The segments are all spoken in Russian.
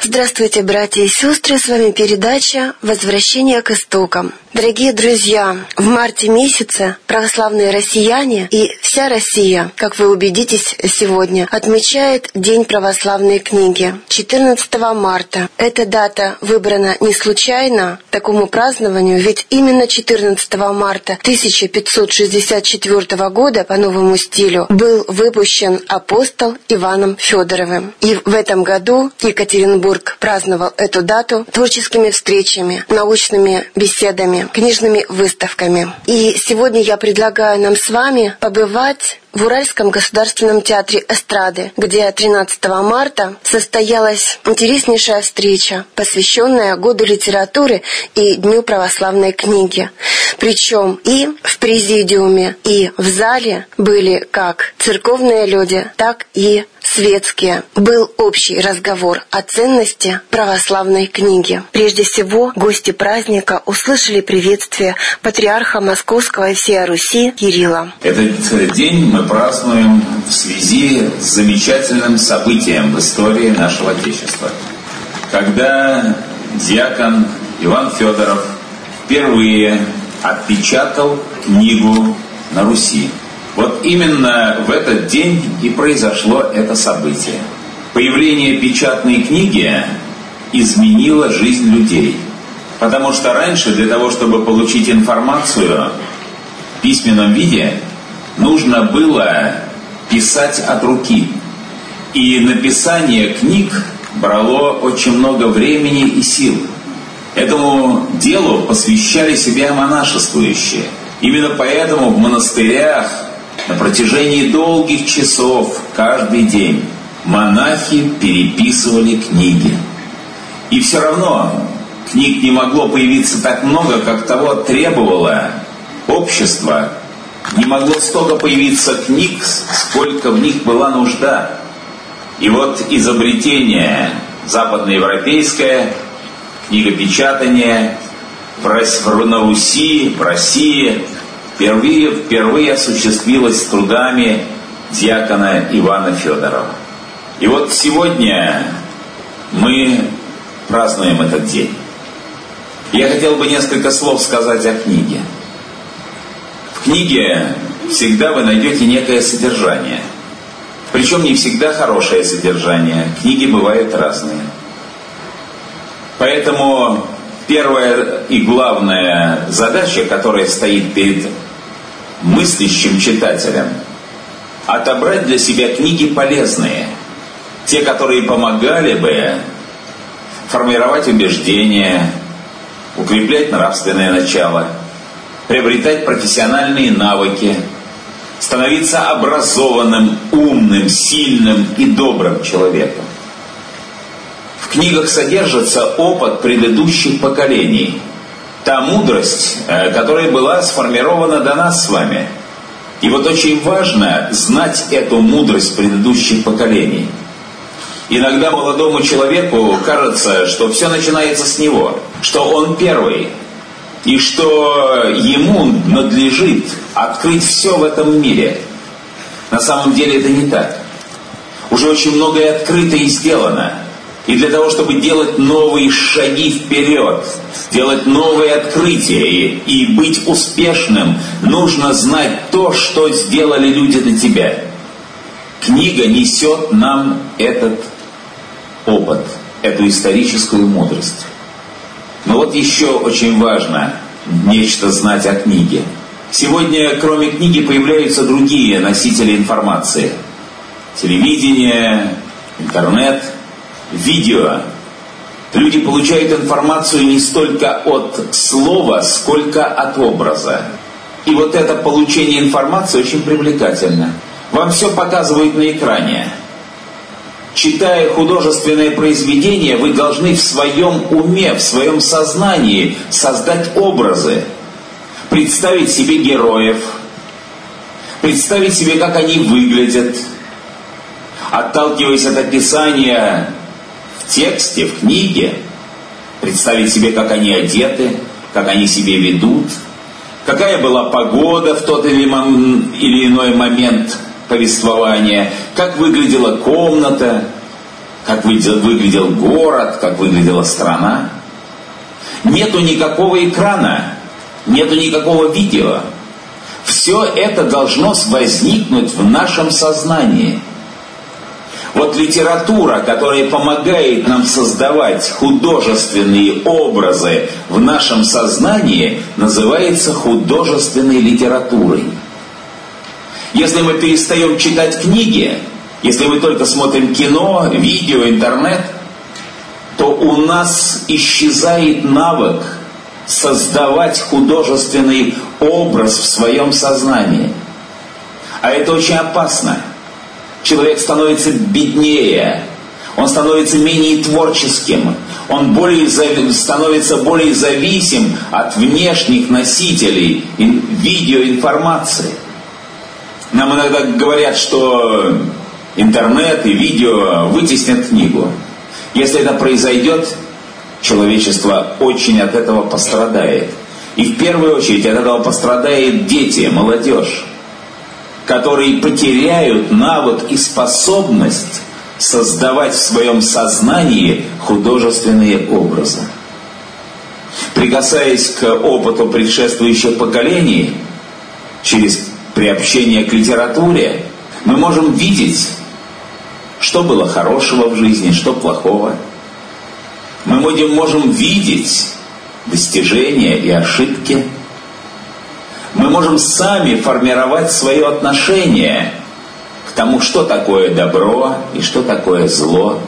Здравствуйте, братья и сестры, с вами передача «Возвращение к истокам». Дорогие друзья, в марте месяце православные россияне и вся Россия, как вы убедитесь сегодня, отмечает День православной книги 14 марта. Эта дата выбрана не случайно такому празднованию, ведь именно 14 марта 1564 года по новому стилю был выпущен апостол Иваном Федоровым. И в этом году Екатеринбург праздновал эту дату творческими встречами, научными беседами, книжными выставками. И сегодня я предлагаю нам с вами побывать в Уральском государственном театре эстрады, где 13 марта состоялась интереснейшая встреча, посвященная Году литературы и Дню православной книги. Причем и в президиуме, и в зале были как церковные люди, так и светские. Был общий разговор о ценности православной книги. Прежде всего, гости праздника услышали приветствие патриарха Московского и всей Руси Кирилла. Этот день мы празднуем в связи с замечательным событием в истории нашего Отечества. Когда диакон Иван Федоров впервые отпечатал книгу на Руси. Вот именно в этот день и произошло это событие. Появление печатной книги изменило жизнь людей. Потому что раньше для того, чтобы получить информацию в письменном виде, нужно было писать от руки. И написание книг брало очень много времени и сил. Этому делу посвящали себя монашествующие. Именно поэтому в монастырях на протяжении долгих часов каждый день монахи переписывали книги. И все равно книг не могло появиться так много, как того требовало общество. Не могло столько появиться книг, сколько в них была нужда. И вот изобретение западноевропейское, книгопечатание на Руси, в России впервые осуществилось трудами диакона Ивана Федорова. И вот сегодня мы празднуем этот день. Я хотел бы несколько слов сказать о книге. В книге всегда вы найдете некое содержание. Причем не всегда хорошее содержание. Книги бывают разные. Поэтому первая и главная задача, которая стоит перед мыслящим читателем, отобрать для себя книги полезные. Те, которые помогали бы формировать убеждения, укреплять нравственное начало, приобретать профессиональные навыки, становиться образованным, умным, сильным и добрым человеком. В книгах содержится опыт предыдущих поколений, та мудрость, которая была сформирована до нас с вами. И вот очень важно знать эту мудрость предыдущих поколений. Иногда молодому человеку кажется, что все начинается с него, что он первый, и что ему надлежит открыть все в этом мире. На самом деле это не так. Уже очень многое открыто и сделано. И для того, чтобы делать новые шаги вперед, делать новые открытия и быть успешным, нужно знать то, что сделали люди до тебя. Книга несет нам этот опыт, эту историческую мудрость. Но вот еще очень важно нечто знать о книге. Сегодня, кроме книги, появляются другие носители информации. Телевидение, интернет, видео. Люди получают информацию не столько от слова, сколько от образа. И вот это получение информации очень привлекательно. Вам все показывают на экране. Читая художественное произведение, вы должны в своем уме, в своем сознании создать образы, представить себе героев, представить себе, как они выглядят, отталкиваясь от описания в тексте, в книге, представить себе, как они одеты, как они себя ведут, какая была погода в тот или иной момент повествования, как выглядела комната, как выглядел город, как выглядела страна. Нету никакого экрана, нету никакого видео. Все это должно возникнуть в нашем сознании. Вот литература, которая помогает нам создавать художественные образы в нашем сознании, называется художественной литературой. Если мы перестаем читать книги, если мы только смотрим кино, видео, интернет, то у нас исчезает навык создавать художественный образ в своем сознании. А это очень опасно. Человек становится беднее, он становится менее творческим, он становится более зависим от внешних носителей видеоинформации. Нам иногда говорят, что интернет и видео вытеснят книгу. Если это произойдет, человечество очень от этого пострадает. И в первую очередь от этого пострадают дети, молодежь, которые потеряют навык и способность создавать в своем сознании художественные образы. Прикасаясь к опыту предшествующих поколений, через приобщение к литературе, мы можем видеть, что было хорошего в жизни, что плохого. Мы можем видеть достижения и ошибки. Мы можем сами формировать свое отношение к тому, что такое добро и что такое зло.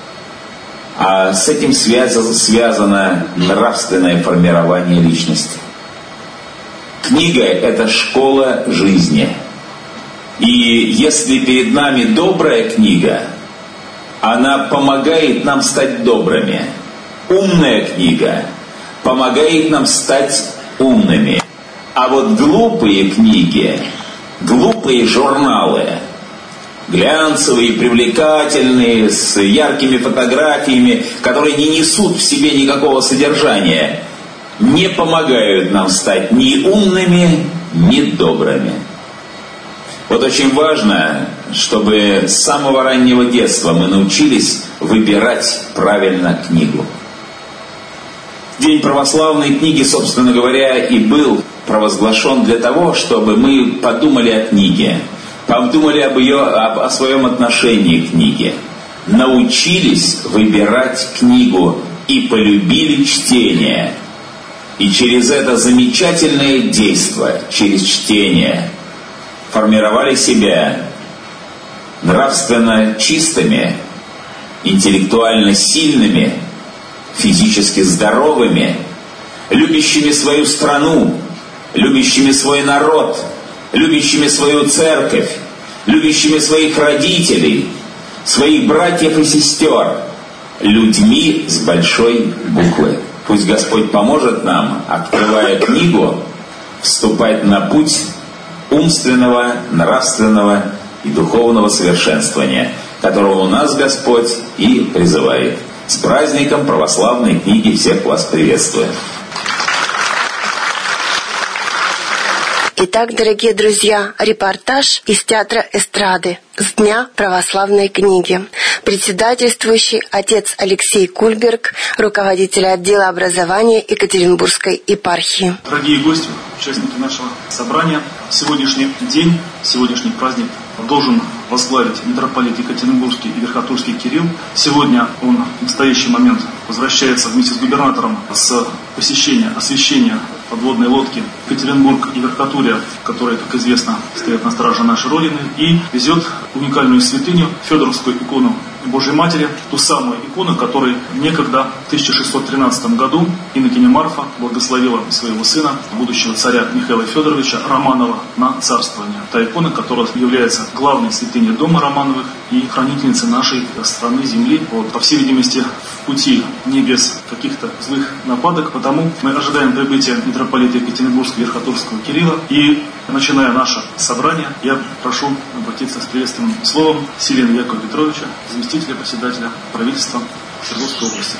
А с этим связано нравственное формирование личности. Книга – это школа жизни. И если перед нами добрая книга, она помогает нам стать добрыми. Умная книга помогает нам стать умными. А вот глупые книги, глупые журналы, глянцевые, привлекательные, с яркими фотографиями, которые не несут в себе никакого содержания, не помогают нам стать ни умными, ни добрыми. Вот очень важно, чтобы с самого раннего детства мы научились выбирать правильно книгу. День православной книги, собственно говоря, и был провозглашен для того, чтобы мы подумали о книге, подумали о своем отношении к книге, научились выбирать книгу и полюбили чтение. И через это замечательное действие, через чтение, формировали себя нравственно чистыми, интеллектуально сильными, физически здоровыми, любящими свою страну, любящими свой народ, любящими свою церковь, любящими своих родителей, своих братьев и сестер, людьми с большой буквы. Пусть Господь поможет нам, открывая книгу, вступать на путь умственного, нравственного и духовного совершенствования, которого у нас Господь и призывает. С праздником православной книги всех вас приветствую. Итак, дорогие друзья, репортаж из Театра эстрады с Дня православной книги. Председательствующий отец Алексей Кульберг, руководитель отдела образования Екатеринбургской епархии. Дорогие гости, участники нашего собрания, сегодняшний день, сегодняшний праздник должен возглавить митрополит Екатеринбургский и Верхотурский Кирилл. Сегодня он в настоящий момент возвращается вместе с губернатором с посещения, освящения подводной лодки Екатеринбург и Верхотурье, которые, как известно, стоят на страже нашей Родины, и везет уникальную святыню, Федоровскую икону Божьей Матери, ту самую икону, которой некогда в 1613 году инокиня Марфа благословила своего сына, будущего царя Михаила Федоровича Романова, на царствование. Та икона, которая является главной святыней дома Романовых и хранительницей нашей страны, земли, по всей видимости, в пути не без каких-то злых нападок, потому мы ожидаем прибытия митрополита Екатеринбургского и Верхотурского Кирилла. И, начиная наше собрание, я прошу обратиться с приветственным словом Силина Якова Петровича, заместителя председателя правительства Свердловской области.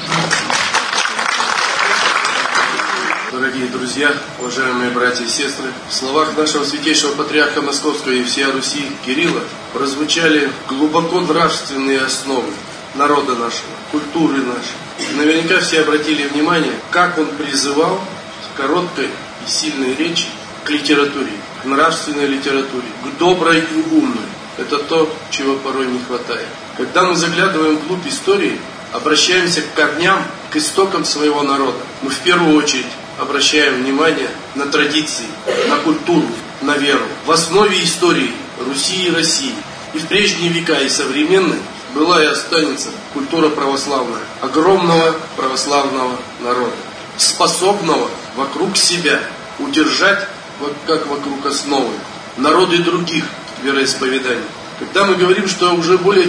Дорогие друзья, уважаемые братья и сестры, в словах нашего святейшего патриарха Московского и всея Руси Кирилла прозвучали глубоко нравственные основы народа нашего, культуры нашей. Наверняка все обратили внимание, как он призывал в короткой и сильной речи к литературе, к нравственной литературе, к доброй и умной. Это то, чего порой не хватает. Когда мы заглядываем вглубь истории, обращаемся к корням, к истокам своего народа, мы в первую очередь обращаем внимание на традиции, на культуру, на веру. В основе истории Руси и России и в прежние века, и современные была и останется культура православная, огромного православного народа, способного вокруг себя удержать, как вокруг основы, народы других вероисповеданий. Когда мы говорим, что уже более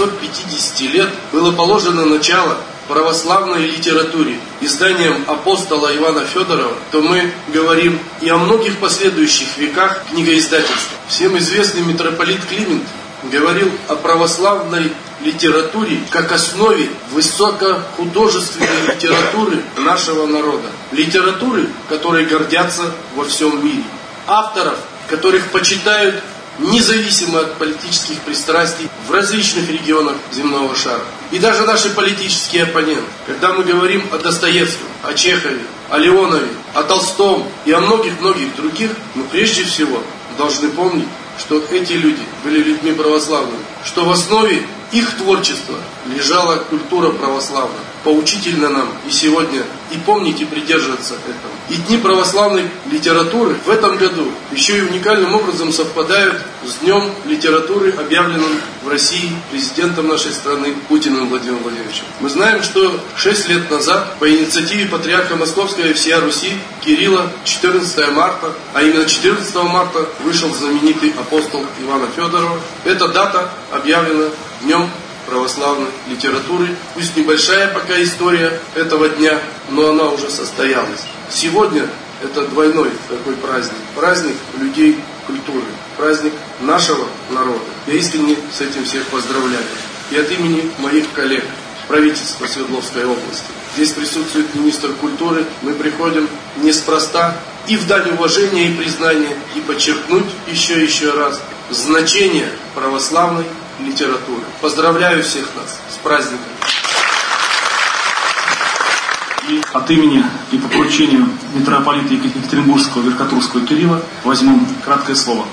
450 лет было положено начало православной литературе изданием апостола Ивана Федорова, то мы говорим и о многих последующих веках книгоиздательства. Всем известный митрополит Климент говорил о православной литературе как основе высокохудожественной литературы нашего народа. Литературы, которой гордятся во всем мире. Авторов, которых почитают независимо от политических пристрастий в различных регионах земного шара. И даже наши политические оппоненты. Когда мы говорим о Достоевском, о Чехове, о Леонове, о Толстом и о многих-многих других, мы прежде всего должны помнить, что эти люди были людьми православными, что в основе их творчества лежала культура православная. Поучительно нам и сегодня и помнить, и придерживаться этого. И дни православной литературы в этом году еще и уникальным образом совпадают с Днем литературы, объявленным в России президентом нашей страны Путиным Владимиром Владимировичем. Мы знаем, что 6 лет назад по инициативе патриарха Московского и всея Руси Кирилла 14 марта, а именно 14 марта вышел знаменитый апостол Ивана Федорова. Эта дата объявлена Днем православной литературы. Пусть небольшая пока история этого дня, но она уже состоялась. Сегодня это двойной такой праздник. Праздник людей культуры. Праздник нашего народа. Я искренне с этим всех поздравляю. И от имени моих коллег правительства Свердловской области. Здесь присутствует министр культуры. Мы приходим неспроста и в дань уважения и признания, и подчеркнуть еще раз значение православной литературы. Поздравляю всех нас с праздником. И от имени и по поручению митрополита Екатеринбургского Верхотурского Кирилла возьму краткое слово.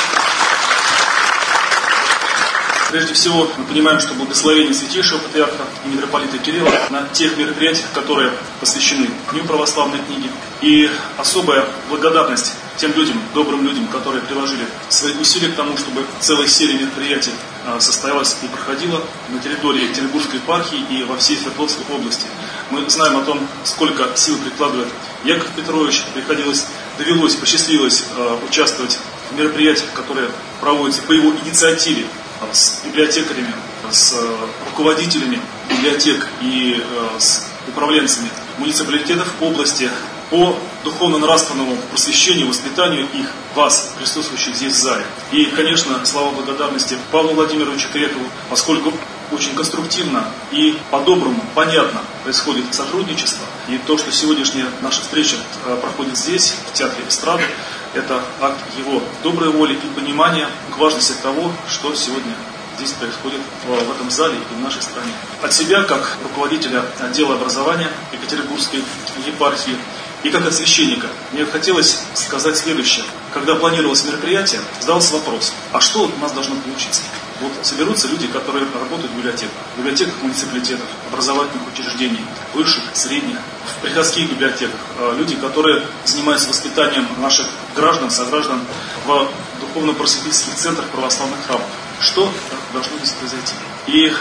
Прежде всего, мы понимаем, что благословение святейшего патриарха и митрополита Кирилла на тех мероприятиях, которые посвящены Дню православной книги. И особая благодарность тем людям, добрым людям, которые приложили свои усилия к тому, чтобы целая серия мероприятий состоялась и проходила на территории Екатеринбургской епархии и во всей Свердловской области. Мы знаем о том, сколько сил прикладывает Яков Петрович. Довелось, посчастливилось участвовать в мероприятиях, которые проводятся по его инициативе с библиотекарями, с руководителями библиотек и с управленцами муниципалитетов области по духовно-нравственному просвещению, воспитанию их, вас, присутствующих здесь в зале. И, конечно, слова благодарности Павлу Владимировичу Крекову, поскольку очень конструктивно и по-доброму, понятно происходит сотрудничество. И то, что сегодняшняя наша встреча проходит здесь, в Театре эстрады, это акт его доброй воли и понимания к важности того, что сегодня здесь происходит в этом зале и в нашей стране. От себя, как руководителя отдела образования Екатеринбургской епархии и как от священника, мне хотелось сказать следующее. Когда планировалось мероприятие, задался вопрос, а что у нас должно получиться? Вот соберутся люди, которые работают в библиотеках муниципалитетов, образовательных учреждений, высших, средних, в приходских библиотеках, люди, которые занимаются воспитанием наших граждан, сограждан в духовно-просветительских центрах православных храмов. Что должно здесь произойти? И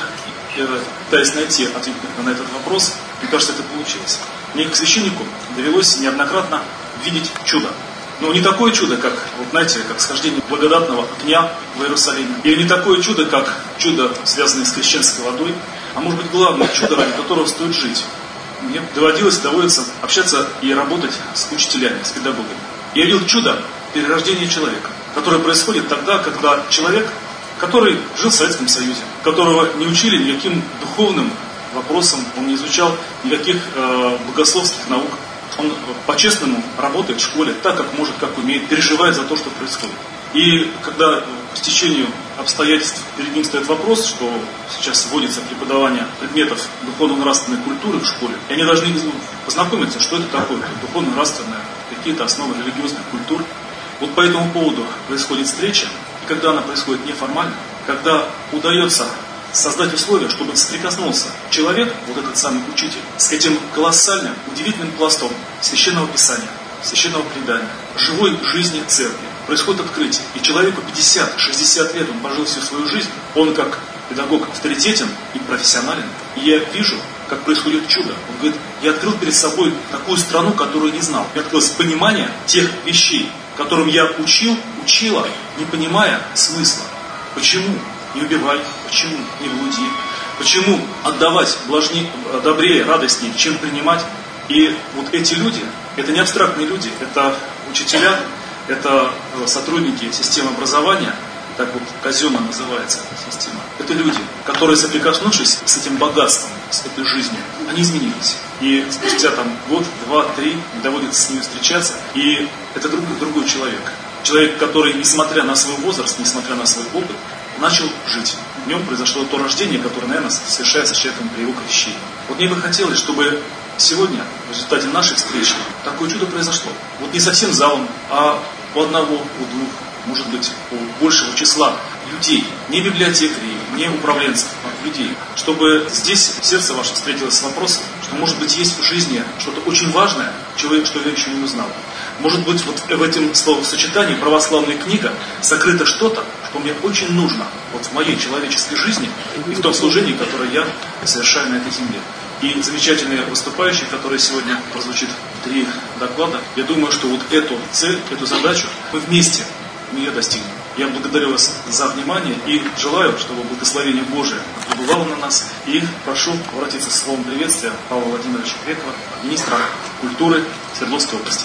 пытаясь найти ответ на этот вопрос, мне кажется, это получилось. Мне, как священнику, довелось неоднократно видеть чудо. Но не такое чудо, как, вот знаете, как схождение благодатного огня в Иерусалиме. Или не такое чудо, как чудо, связанное с крещенской водой. А может быть, главное чудо, ради которого стоит жить. Мне доводится общаться и работать с учителями, с педагогами. Я видел чудо перерождения человека, которое происходит тогда, когда человек, который жил в Советском Союзе, которого не учили никаким духовным вопросам, он не изучал никаких богословских наук. Он по-честному работает в школе так, как может, как умеет, переживает за то, что происходит. И когда по течению обстоятельств перед ним стоит вопрос, что сейчас вводится преподавание предметов духовно-нравственной культуры в школе, и они должны познакомиться, что это такое, духовно-нравственное, какие-то основы религиозных культур. Вот по этому поводу происходит встреча, и когда она происходит неформально, когда удается создать условия, чтобы соприкоснулся человек, вот этот самый учитель, с этим колоссальным, удивительным пластом священного писания, священного предания, живой жизни церкви. Происходит открытие. И человеку 50-60 лет, он пожил всю свою жизнь, он как педагог авторитетен и профессионален. И я вижу, как происходит чудо. Он говорит, я открыл перед собой такую страну, которую не знал. Я открылось понимание тех вещей, которым я учила, не понимая смысла. Почему не убивай, почему не блуди, почему отдавать добрее, радостнее, чем принимать. И вот эти люди, это не абстрактные люди, это учителя, это сотрудники системы образования, так вот казенно называется эта система. Это люди, которые, соприкоснувшись с этим богатством, с этой жизнью, они изменились. И спустя год, два, три доводится с ними встречаться, и это другой человек. Человек, который, несмотря на свой возраст, несмотря на свой опыт, начал жить. В нем произошло то рождение, которое, наверное, совершается с человеком при его крещении. Вот мне бы хотелось, чтобы сегодня, в результате нашей встречи, такое чудо произошло. Вот не совсем залом, а у одного, у двух, может быть, у большего числа людей, не библиотекарей, не управленцев, а людей, чтобы здесь сердце ваше встретилось с вопросом, что, может быть, есть в жизни что-то очень важное, что я еще не узнал. Может быть, вот в этом словосочетании православная книга сокрыто что-то, что мне очень нужно вот в моей человеческой жизни и в том служении, которое я совершаю на этой земле. И замечательные выступающие, которые сегодня прозвучит 3 доклада, я думаю, что вот эту цель, эту задачу мы вместе ее достигнем. Я благодарю вас за внимание и желаю, чтобы благословение Божие пребывало на нас. И прошу обратиться с словом приветствия Павла Владимировича Грекова, министра культуры Свердловской области.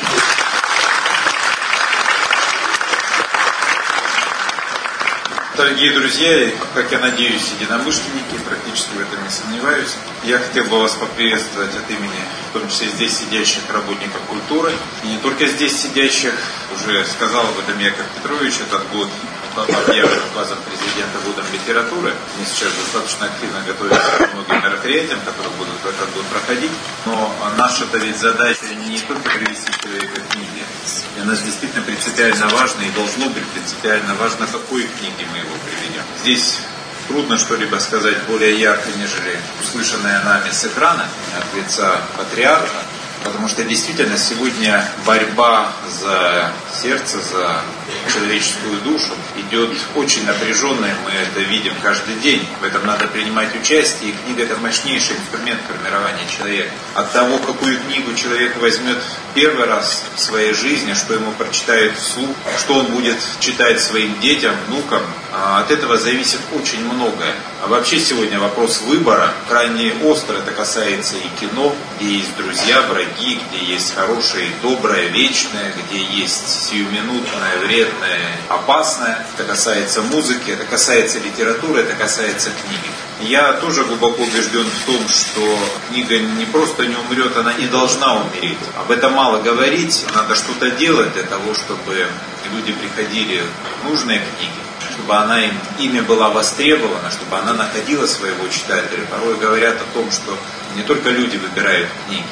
Дорогие друзья, как я надеюсь, единомышленники, практически в этом не сомневаюсь, я хотел бы вас поприветствовать от имени, в том числе здесь сидящих работников культуры, и не только здесь сидящих, уже сказал об этом Яков Петрович, этот год объявлен указом президента годом литературы. Они сейчас достаточно активно готовятся к многим мероприятиям, которые будут в этот год проходить. Но наша-то ведь задача не только привести человека к книге. Для нас действительно принципиально важно и должно быть принципиально важно, какой книги мы его приведем. Здесь трудно что-либо сказать более ярко, нежели услышанное нами с экрана от лица патриарха. Потому что действительно сегодня борьба за сердце, за человеческую душу идет очень напряженная, мы это видим каждый день. В этом надо принимать участие, и книга – это мощнейший инструмент формирования человека. От того, какую книгу человек возьмет первый раз в своей жизни, что ему прочитают вслух, что он будет читать своим детям, внукам, от этого зависит очень многое. А вообще сегодня вопрос выбора крайне остро. Это касается и кино, где есть друзья, враги, где есть хорошее, доброе, вечное, где есть сиюминутное, вредное, опасное. Это касается музыки, это касается литературы, это касается книги. Я тоже глубоко убежден в том, что книга не просто не умрет, она не должна умереть. Об этом мало говорить, надо что-то делать для того, чтобы люди приходили в нужные книги, чтобы ими была востребована, чтобы она находила своего читателя. Порой говорят о том, что не только люди выбирают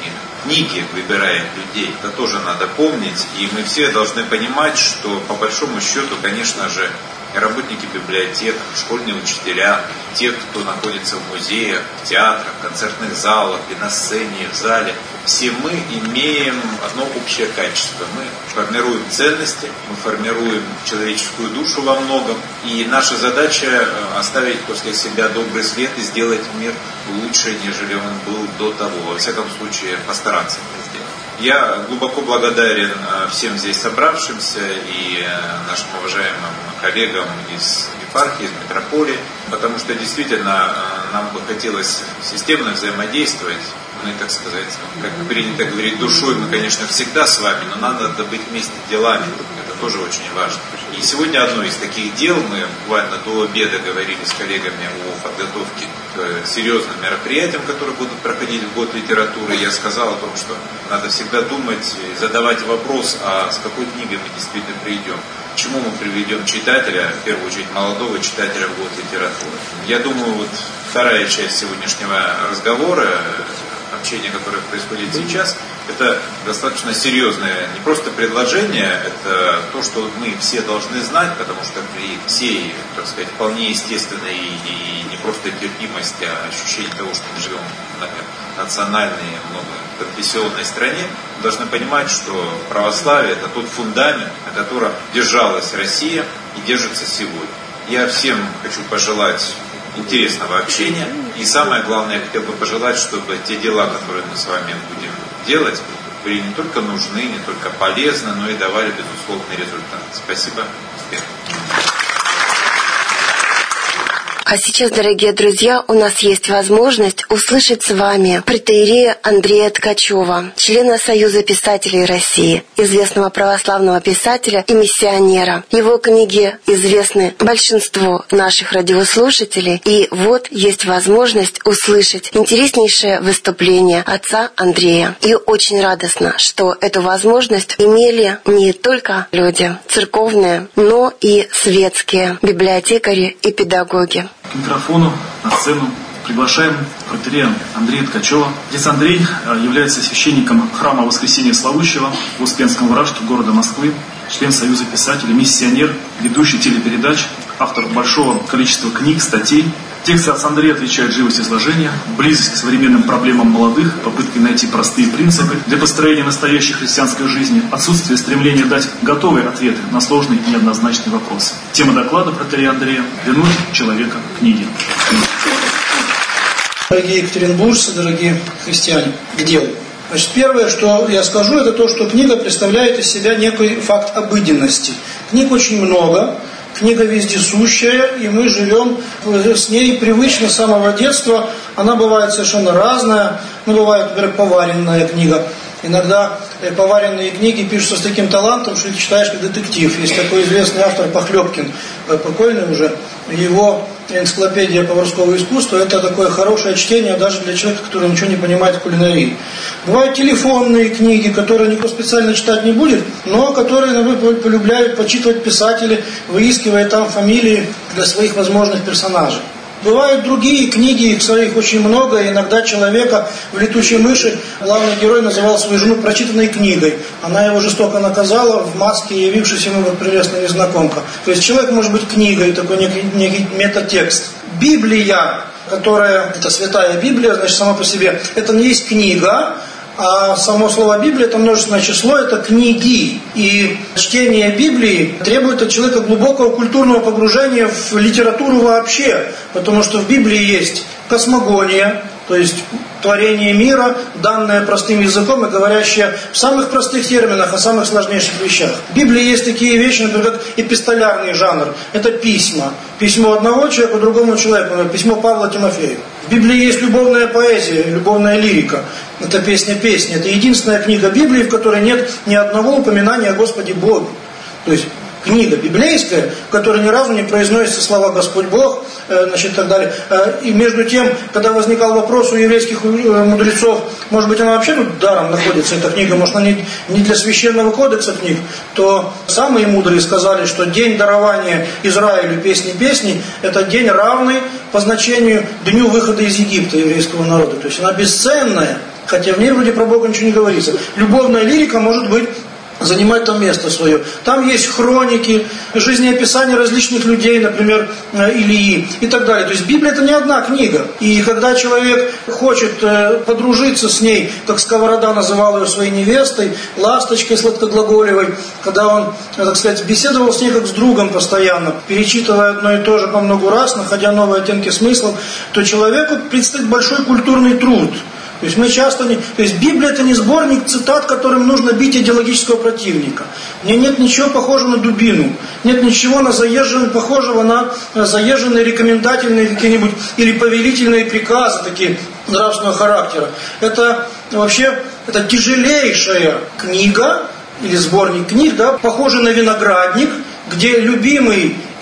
книги выбирают людей. Это тоже надо помнить. И мы все должны понимать, что по большому счету, конечно же, работники библиотек, школьные учителя, те, кто находится в музеях, в театрах, в концертных залах, и на сцене, и в зале, все мы имеем одно общее качество. Мы формируем ценности, мы формируем человеческую душу во многом, и наша задача оставить после себя добрый след и сделать мир лучше, нежели он был до того. Во всяком случае, постараться это сделать. Я глубоко благодарен всем здесь собравшимся и нашим уважаемым коллегам из епархии, из митрополии, потому что действительно нам бы хотелось системно взаимодействовать. Мы, так сказать, как принято говорить, душой мы, конечно, всегда с вами, но надо быть вместе делами. Это тоже очень важно. И сегодня одно из таких дел, мы буквально до обеда говорили с коллегами о подготовке к серьезным мероприятиям, которые будут проходить в год литературы. Я сказал о том, что надо всегда думать и задавать вопрос, а с какой книгой мы действительно придем. к чему мы приведем читателя, в первую очередь молодого читателя в год литературы. Я думаю, вот вторая часть сегодняшнего разговора, общение, которое происходит сейчас, это достаточно серьезное не просто предложение, это то, что мы все должны знать, потому что при всей, так сказать, вполне естественной и не просто терпимости, а ощущении того, что мы живем в национальной, многоконфессионной стране, мы должны понимать, что православие – это тот фундамент, на котором держалась Россия и держится сегодня. Я всем хочу пожелать интересного общения. И самое главное, я хотел бы пожелать, чтобы те дела, которые мы с вами будем делать, были не только нужны, не только полезны, но и давали безусловный результат. Спасибо. Успехов. А сейчас, дорогие друзья, у нас есть возможность услышать с вами протоиерея Андрея Ткачева, члена Союза писателей России, известного православного писателя и миссионера. Его книги известны большинству наших радиослушателей, и вот есть возможность услышать интереснейшее выступление отца Андрея. И очень радостно, что эту возможность имели не только люди церковные, но и светские библиотекари и педагоги. К микрофону, на сцену приглашаем протоиерея Андрея Ткачева. Отец Андрей является священником храма Воскресения Славущего в Успенском Вражке города Москвы, член Союза писателей, миссионер, ведущий телепередач, автор большого количества книг, статей. Тексты отца Андрея отвечают живость изложения, близость к современным проблемам молодых, попытки найти простые принципы для построения настоящей христианской жизни, отсутствие стремления дать готовые ответы на сложные и неоднозначные вопросы. Тема доклада протоиерея Андрея «Вернуть человека к книге». Дорогие екатеринбуржцы, дорогие христиане, к делу. Значит, первое, что я скажу, это то, что книга представляет из себя некий факт обыденности. Книг очень много. Книга вездесущая, и мы живем с ней привычно с самого детства. Она бывает совершенно разная. Бывает, например, поваренная книга. Иногда поваренные книги пишутся с таким талантом, что их читаешь как детектив. Есть такой известный автор Похлебкин, покойный уже. Его энциклопедия поварского искусства – это такое хорошее чтение даже для человека, который ничего не понимает в кулинарии. Бывают телефонные книги, которые никто специально читать не будет, но которые полюбляют почитывать писатели, выискивая там фамилии для своих возможных персонажей. Бывают другие книги, их очень много, иногда человека в «Летучей мыши» главный герой называл свою жену прочитанной книгой. Она его жестоко наказала в маске, явившись ему как прелестная незнакомка. То есть человек может быть книгой, такой некий метатекст. Библия, которая, это святая Библия, значит, сама по себе, это не есть книга, а само слово Библия, это множественное число, это книги. И чтение Библии требует от человека глубокого культурного погружения в литературу вообще. Потому что в Библии есть космогония, то есть творение мира, данное простым языком и говорящее в самых простых терминах, о самых сложнейших вещах. В Библии есть такие вещи, например, как эпистолярный жанр. Это письма. Письмо одного человека другому человеку, например, письмо Павла Тимофею. В Библии есть любовная поэзия, любовная лирика. Это песня песни. Это единственная книга Библии, в которой нет ни одного упоминания о Господе Боге. То есть книга библейская, в которой ни разу не произносятся слова «Господь Бог», значит, и так далее. И между тем, когда возникал вопрос у еврейских мудрецов, может быть, она вообще тут даром находится, эта книга, может, она не для священного кодекса книг, то самые мудрые сказали, что день дарования Израилю песни, это день равный по значению дню выхода из Египта еврейского народа. То есть она бесценная, хотя в ней вроде про Бога ничего не говорится. Любовная лирика может быть занимать там место свое. Там есть хроники, жизнеописания различных людей, например, Илии и так далее. То есть Библия это не одна книга. И когда человек хочет подружиться с ней, как Сковорода называл ее своей невестой, ласточкой сладкоглаголевой, когда он, так сказать, беседовал с ней как с другом постоянно, перечитывая одно и то же по много раз, находя новые оттенки смыслов, то человеку предстоит большой культурный труд. То есть мы часто не... То есть Библия это не сборник цитат, которым нужно бить идеологического противника. В ней нет ничего похожего на дубину. Нет ничего похожего на заезженные рекомендательные какие-нибудь или повелительные приказы такие нравственного характера. Это вообще это тяжелейшая книга или сборник книг, да, похожий на виноградник, где любимый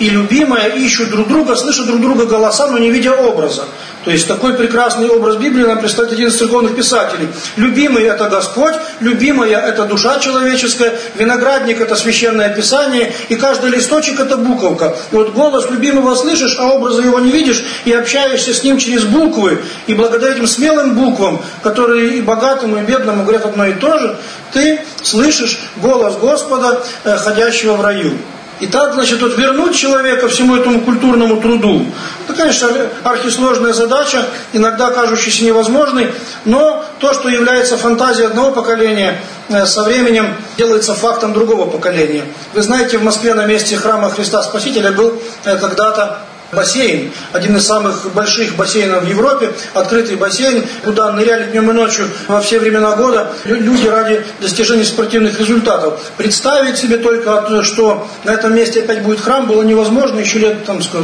и любимая ищут друг друга, слышат друг друга голоса, но не видя образа. То есть такой прекрасный образ Библии нам представляет один из церковных писателей. Любимый – это Господь, любимая – это душа человеческая, виноградник – это священное писание, и каждый листочек – это буковка. И вот голос любимого слышишь, а образа его не видишь, и общаешься с ним через буквы, и благодаря этим смелым буквам, которые и богатому, и бедному говорят одно и то же, ты слышишь голос Господа, ходящего в раю. И так, значит, вот вернуть человека всему этому культурному труду, это, конечно, архисложная задача, иногда кажущаяся невозможной, но то, что является фантазией одного поколения, со временем делается фактом другого поколения. Вы знаете, в Москве на месте храма Христа Спасителя был когда-то бассейн, один из самых больших бассейнов в Европе, открытый бассейн, куда ныряли днем и ночью во все времена года люди ради достижения спортивных результатов. Представить себе только, что на этом месте опять будет храм, было невозможно еще лет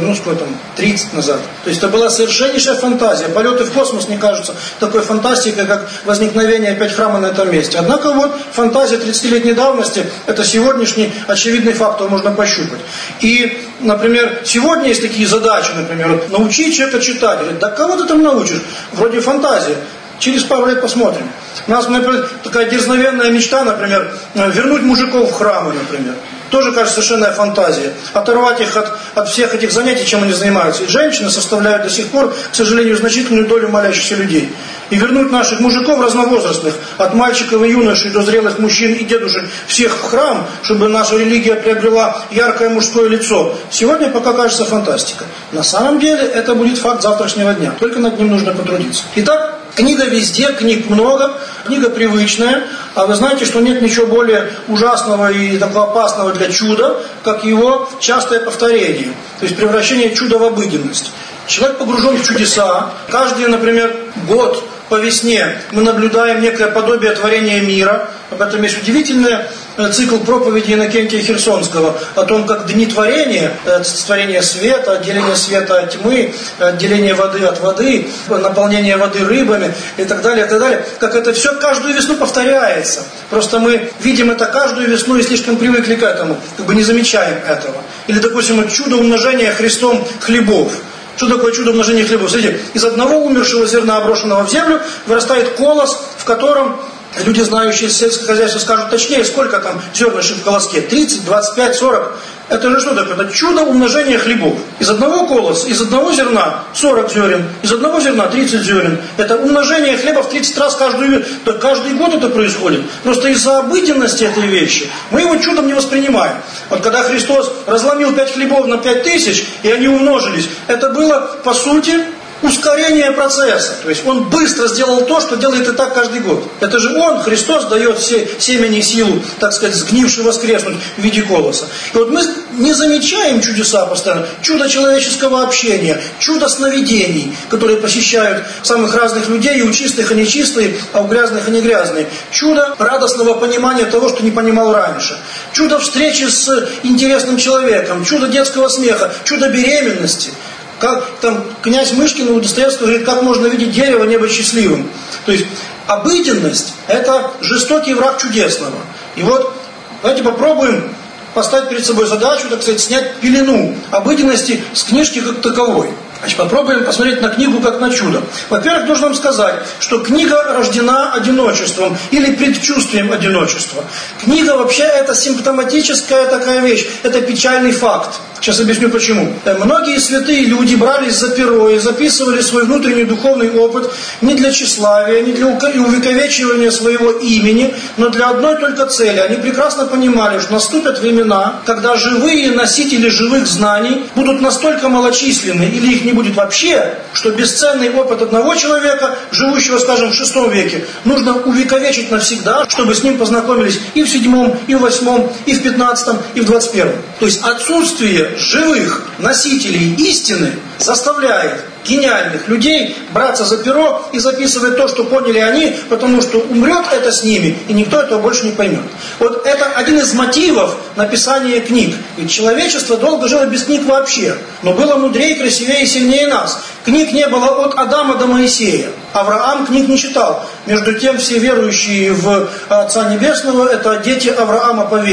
30 назад. То есть это была совершеннейшая фантазия. Полеты в космос не кажутся такой фантастикой, как возникновение опять храма на этом месте. Однако вот фантазия 30-летней давности, это сегодняшний очевидный факт, его можно пощупать. И, например, сегодня есть такие задачи, например, научить человека читать. Говорит, да кого ты там научишь? Вроде фантазия. Через пару лет посмотрим. У нас, например, такая дерзновенная мечта, например, вернуть мужиков в храмы, например. Тоже, кажется, совершенная фантазия. Оторвать их от всех этих занятий, чем они занимаются. И женщины составляют до сих пор, к сожалению, значительную долю молящихся людей. И вернуть наших мужиков разновозрастных, от мальчиков и юношей до зрелых мужчин и дедушек, всех в храм, чтобы наша религия приобрела яркое мужское лицо. Сегодня пока кажется фантастика. На самом деле это будет факт завтрашнего дня. Только над ним нужно потрудиться. Итак, книга везде, книг много, книга привычная, а вы знаете, что нет ничего более ужасного и такого опасного для чуда, как его частое повторение, то есть превращение чуда в обыденность. Человек погружен в чудеса, каждый, например, год по весне мы наблюдаем некое подобие творения мира. Об этом есть удивительный цикл проповеди Иннокентия Херсонского о том, как дни творения, творение света, отделение света от тьмы, отделение воды от воды, наполнение воды рыбами и так далее, как это все каждую весну повторяется. Просто мы видим это каждую весну и слишком привыкли к этому, как бы не замечаем этого. Или, допустим, чудо умножения Христом хлебов. Что такое чудо умножения хлебов? Смотрите, из одного умершего зерна, оброшенного в землю, вырастает колос, в котором люди, знающие сельское хозяйство, скажут точнее, сколько там зернышек в колоске. 30, 25, 40. Это же что такое? Это чудо умножения хлебов. Из одного колоса, из одного зерна 40 зерен, из одного зерна 30 зерен. Это умножение хлеба в 30 раз каждый год это происходит. Просто из-за обыденности этой вещи мы его чудом не воспринимаем. Вот когда Христос разломил 5 хлебов на 5000, и они умножились, это было, по сути, ускорение процесса. То есть он быстро сделал то, что делает и так каждый год. Это же он, Христос, дает семени силу, так сказать, сгнивший воскреснуть в виде колоса. И вот мы не замечаем чудеса постоянно. Чудо человеческого общения, чудо сновидений, которые посещают самых разных людей, и у чистых, и нечистые, а у грязных, и не грязные. Чудо радостного понимания того, что не понимал раньше. Чудо встречи с интересным человеком, чудо детского смеха, чудо беременности. Как там князь Мышкин у Достоевского говорит, как можно видеть дерево, не быть счастливым. То есть обыденность – это жестокий враг чудесного. И вот давайте попробуем поставить перед собой задачу, так сказать, снять пелену обыденности с книжки как таковой. Значит, попробуем посмотреть на книгу как на чудо. Во-первых, должен вам сказать, что книга рождена одиночеством или предчувствием одиночества. Книга вообще это симптоматическая такая вещь, это печальный факт. Сейчас объясню почему. Многие святые люди брались за перо и записывали свой внутренний духовный опыт не для тщеславия, не для увековечивания своего имени, но для одной только цели. Они прекрасно понимали, что наступят времена, когда живые носители живых знаний будут настолько малочисленны, или их не будет вообще, что бесценный опыт одного человека, живущего, скажем, в VI веке, нужно увековечить навсегда, чтобы с ним познакомились и в VII, и в VIII, и в XV, и в XXI. То есть отсутствие живых носителей истины заставляет гениальных людей браться за перо и записывать то, что поняли они, потому что умрет это с ними, и никто этого больше не поймет. Вот это один из мотивов написания книг. Ведь человечество долго жило без книг вообще, но было мудрее, красивее и сильнее нас. Книг не было от Адама до Моисея. Авраам книг не читал. Между тем, все верующие в Отца Небесного – это дети Авраама по вере.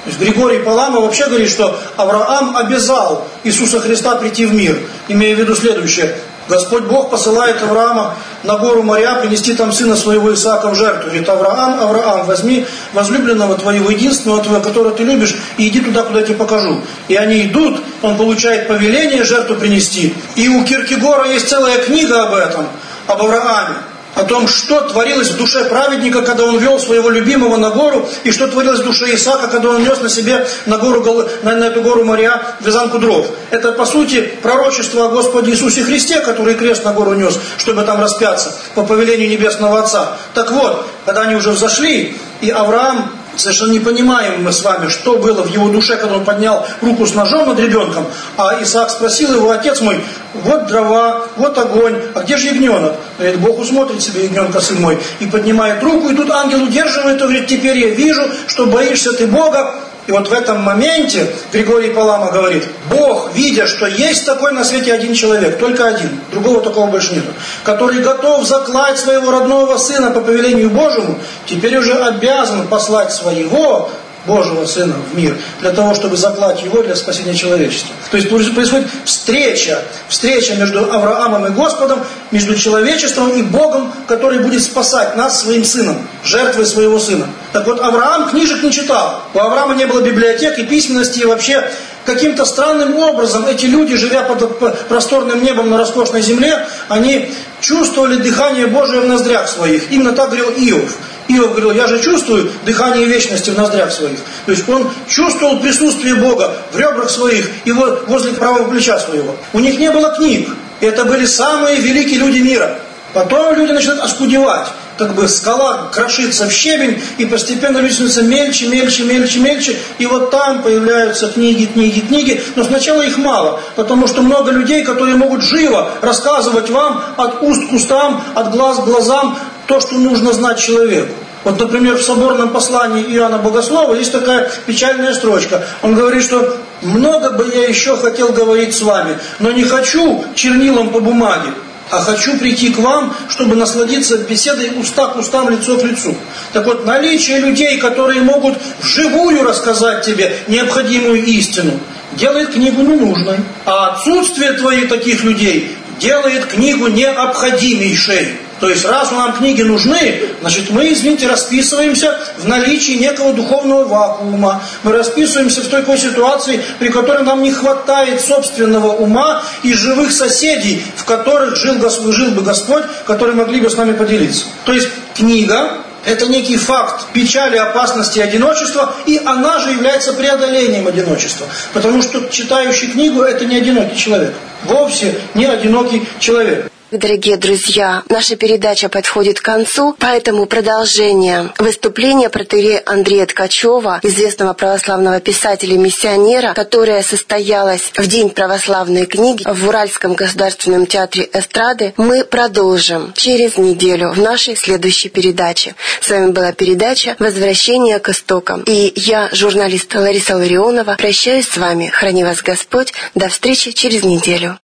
То есть Григорий Палама вообще говорит, что Авраам обязал Иисуса Христа прийти в мир, имея в виду следующее. Господь Бог посылает Авраама на гору Мория принести там сына своего Исаака в жертву. Говорит: Авраам, Авраам, возьми возлюбленного твоего, единственного твоего, которого ты любишь, и иди туда, куда я тебе покажу. И они идут, он получает повеление жертву принести. И у Киркегора есть целая книга об этом, об Аврааме. О том, что творилось в душе праведника, когда он вел своего любимого на гору, и что творилось в душе Исаака, когда он нес на себе на эту гору Мория вязанку дров. Это, по сути, пророчество о Господе Иисусе Христе, который крест на гору нес, чтобы там распяться, по повелению Небесного Отца. Так вот, когда они уже взошли, и Авраам, совершенно не понимаем мы с вами, что было в его душе, когда он поднял руку с ножом над ребенком, а Исаак спросил его: отец мой, вот дрова, вот огонь, а где же ягненок? Говорит: Бог усмотрит себе ягненка, сын мой. И поднимает руку, и тут ангел удерживает, и говорит: теперь я вижу, что боишься ты Бога. И вот в этом моменте Григорий Палама говорит: Бог, видя, что есть такой на свете один человек, только один, другого такого больше нет, который готов заклать своего родного сына по повелению Божьему, теперь уже обязан послать своего Божьего Сына в мир, для того, чтобы заклать его для спасения человечества. То есть происходит встреча между Авраамом и Господом, между человечеством и Богом, который будет спасать нас своим сыном, жертвой своего сына. Так вот, Авраам книжек не читал. У Авраама не было библиотек и письменности, и вообще каким-то странным образом эти люди, живя под просторным небом на роскошной земле, они чувствовали дыхание Божие в ноздрях своих. Именно так говорил Иов. Иов говорил: я же чувствую дыхание вечности в ноздрях своих. То есть он чувствовал присутствие Бога в ребрах своих и возле правого плеча своего. У них не было книг. Это были самые великие люди мира. Потом люди начинают оскудевать. Как бы скала крошится в щебень, и постепенно люди становятся мельче. И вот там появляются книги. Но сначала их мало, потому что много людей, которые могут живо рассказывать вам от уст к устам, от глаз к глазам то, что нужно знать человеку. Вот, например, в соборном послании Иоанна Богослова есть такая печальная строчка. Он говорит, что много бы я еще хотел говорить с вами, но не хочу чернилом по бумаге, а хочу прийти к вам, чтобы насладиться беседой уста к устам, лицо к лицу. Так вот, наличие людей, которые могут вживую рассказать тебе необходимую истину, делает книгу ненужной. А отсутствие таких людей делает книгу необходимейшей. То есть, раз нам книги нужны, значит, мы, извините, расписываемся в наличии некого духовного вакуума. Мы расписываемся в такой ситуации, при которой нам не хватает собственного ума и живых соседей, в которых жил бы Господь, которые могли бы с нами поделиться. То есть, книга – это некий факт печали, опасности, одиночества, и она же является преодолением одиночества. Потому что читающий книгу – это не одинокий человек. Вовсе не одинокий человек. Дорогие друзья, наша передача подходит к концу, поэтому продолжение выступления протоиерея Андрея Ткачева, известного православного писателя и миссионера, которое состоялось в День православной книги в Уральском государственном театре эстрады, мы продолжим через неделю в нашей следующей передаче. С вами была передача «Возвращение к истокам». И я, журналист Лариса Ларионова, прощаюсь с вами. Храни вас Господь. До встречи через неделю.